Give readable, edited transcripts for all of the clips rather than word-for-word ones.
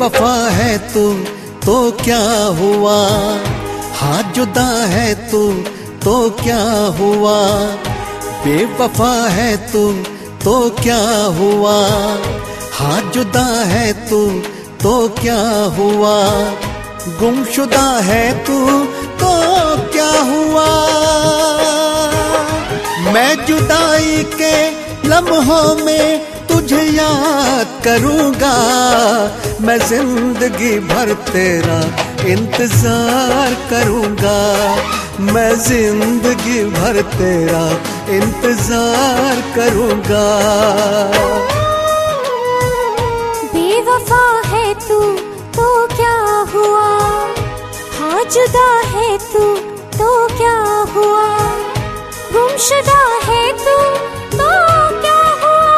बेवफा है तू तो क्या हुआ, हाँ जुदा है तू तो क्या हुआ। बेवफा है तू तो क्या हुआ, हाँ जुदा है तू तो क्या हुआ। गुमशुदा है तू तो क्या हुआ। मैं जुदाई के लम्हों में तुझे याद करूंगा, मैं जिंदगी भर तेरा इंतजार करूंगा, मैं जिंदगी भर तेरा इंतजार करूंगा। बेवफा है तू तो क्या हुआ, हाँ जुदा है तू तो क्या हुआ। गुमशुदा है तू तो क्या हुआ।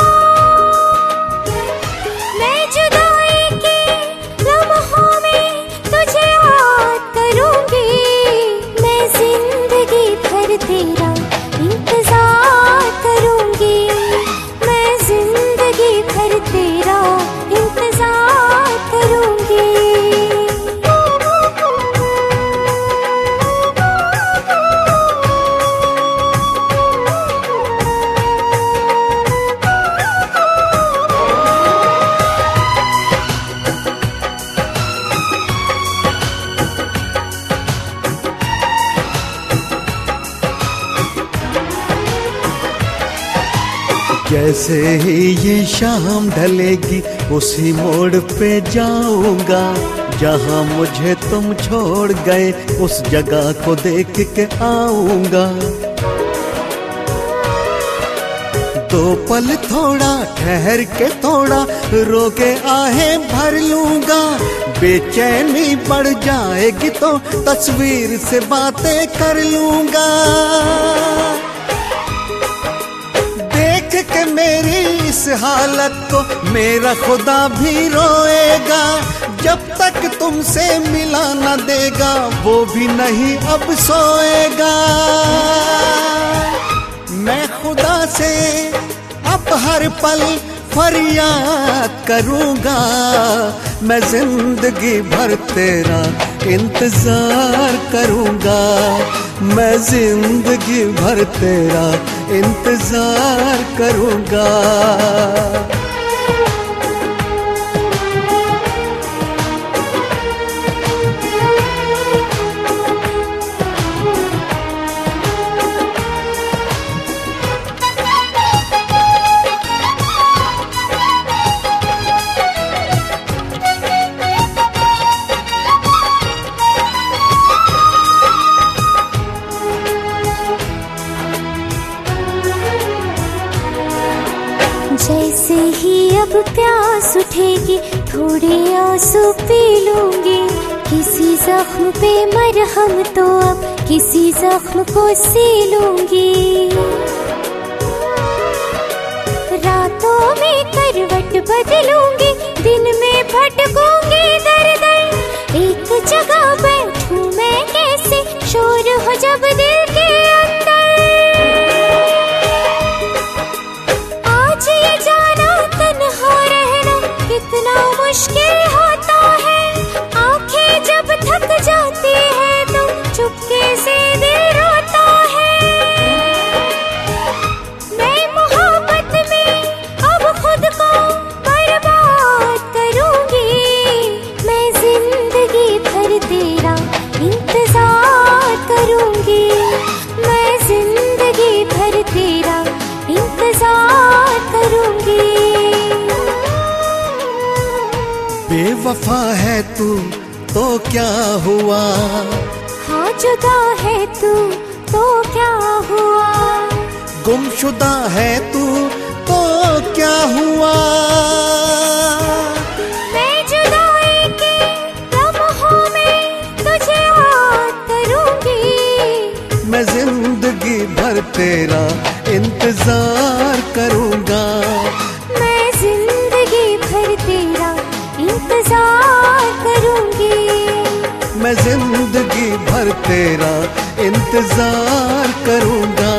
मैं जुदाई के लम्हों में तुझे याद करूंगी, मैं जिंदगी भर तेरा इंतजार करूंगी, मैं जिंदगी भर तेरा इंतजार करूंगी। जैसे ही ये शाम ढलेगी उसी मोड़ पे जाऊंगा, जहां मुझे तुम छोड़ गए उस जगह को देख के आऊंगा। दो पल थोड़ा ठहर के थोड़ा रो के आहें भर लूंगा। बेचैनी बढ़ जाएगी तो तस्वीर से बातें कर लूंगा। कि मेरी इस हालत को मेरा खुदा भी रोएगा, जब तक तुमसे मिला न देगा वो भी नहीं अब सोएगा। मैं खुदा से अब हर पल फरियाद करूंगा, मैं जिंदगी भर तेरा इंतजार करूंगा, मैं जिंदगी भर तेरा इंतजार करूंगा। जैसे ही अब प्यास उठेगी थोड़े आंसू पी लूंगी। किसी जख्म पे मरहम तो अब किसी जख्म को सी लूंगी। रातों में करवट बदलूंगी, दिन में भटकूंगी दर दर। एक जगह बैठूं मैं कैसे, शोर हो जब दिल के अंदर। कितना मुश्किल होता है, आंखें जब थक जाती है तो चुपके से दिल रोता है। मैं मोहब्बत में अब खुद को बर्बाद करूंगी, मैं जिंदगी भर तेरा इंतजार करूंगी, मैं जिंदगी भर तेरा इंतजार करूंगी। बेवफा है तू तो क्या हुआ, हाँ जुदा है तू तो क्या हुआ। गुमशुदा है तू तो क्या हुआ। मैं जुदाई के लम्हों में तुझे याद करूंगी, मैं जिंदगी भर तेरा इंतजार करूंगा, मैं जिंदगी भर तेरा इंतजार करूंगी, मैं जिंदगी भर तेरा इंतजार करूंगा।